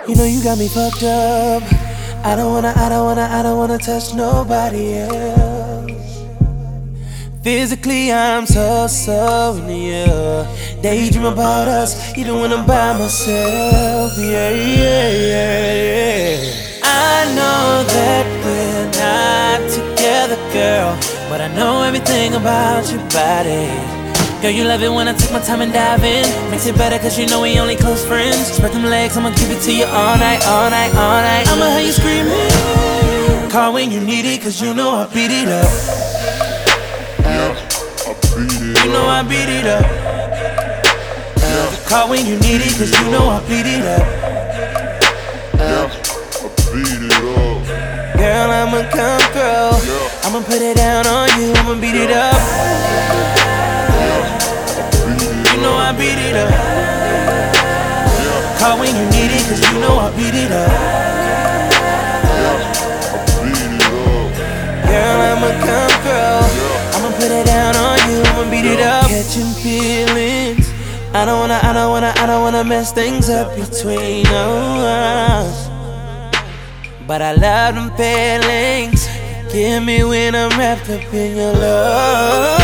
You know you got me fucked up. I don't wanna touch nobody else. Physically, I'm so into you. Daydream about us, even when I'm by myself. Yeah. I know that we're not together, girl, but I know everything about your body. Girl, you love it when I take my time and dive in. Makes it better cause you know we only close friends. Spread them legs, I'ma give it to you all night. I'ma have you screaming. Call when you need it cause you know I beat it up. You know I beat it up. Call when you need it cause you know I beat it up. Girl, I'ma come through. I'ma put it down on you, I'ma beat it up. You know I beat it up. Call when you need it, cause you know I beat it up. Girl, I'ma come through. I'ma put it down on you, I'ma beat it up. Catching feelings. I don't wanna mess things up between us. But I love them feelings. Give me when I'm wrapped up in your love.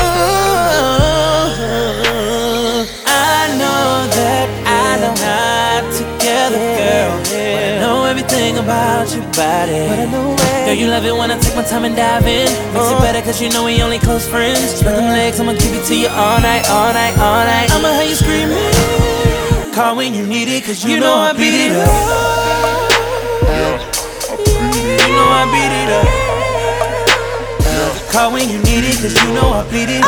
I know that we're not together, girl, but I know everything about your body. Girl, you love it when I take my time and dive in. Makes it better cause you know we only close friends. Spread them legs, I'ma give it to you all night. I'ma have you screaming. Call when you need it cause you know I beat it up. You know I beat it up. Call when you need it cause you know I beat it up.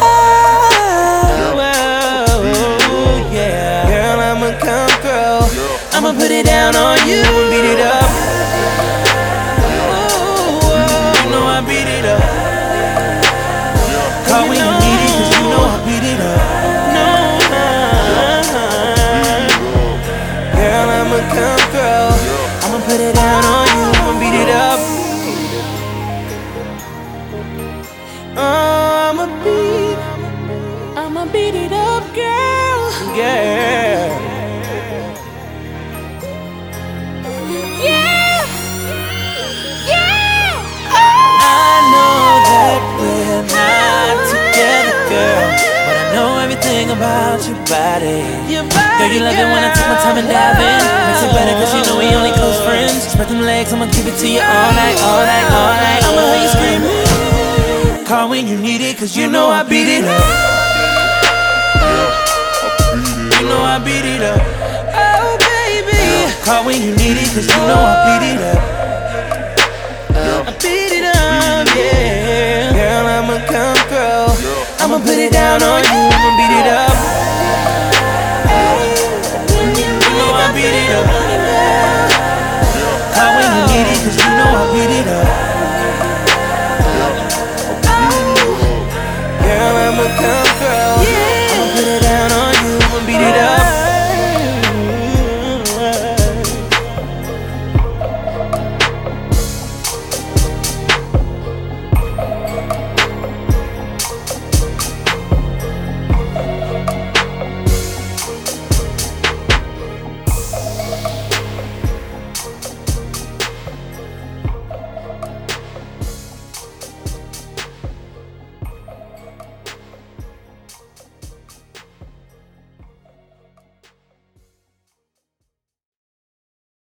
Yeah. Girl, I'ma come through. I'ma put it down on you and beat it up. You know I beat it up. Call when you need it cause you know I beat it up. Girl, I'ma come through. I'ma put it down on you and beat it up. I'ma beat it up, girl. Yeah. I know that we're not together, girl, but I know everything about your body. Girl, you love it when I take my time and dive in. Makes it better cause you know we only close friends. Spread them legs, I'ma give it to you all night. I'ma hear you screaming. Call when you need it cause you know I beat it up. You know I beat it up. Oh baby. Call when you need it cause you know I beat it up. I beat it up, yeah. Girl, I'ma come through. I'ma put it down on you, I'ma beat it up. You know I beat it up. Call when you need it cause you know I beat it up. Girl, I'ma come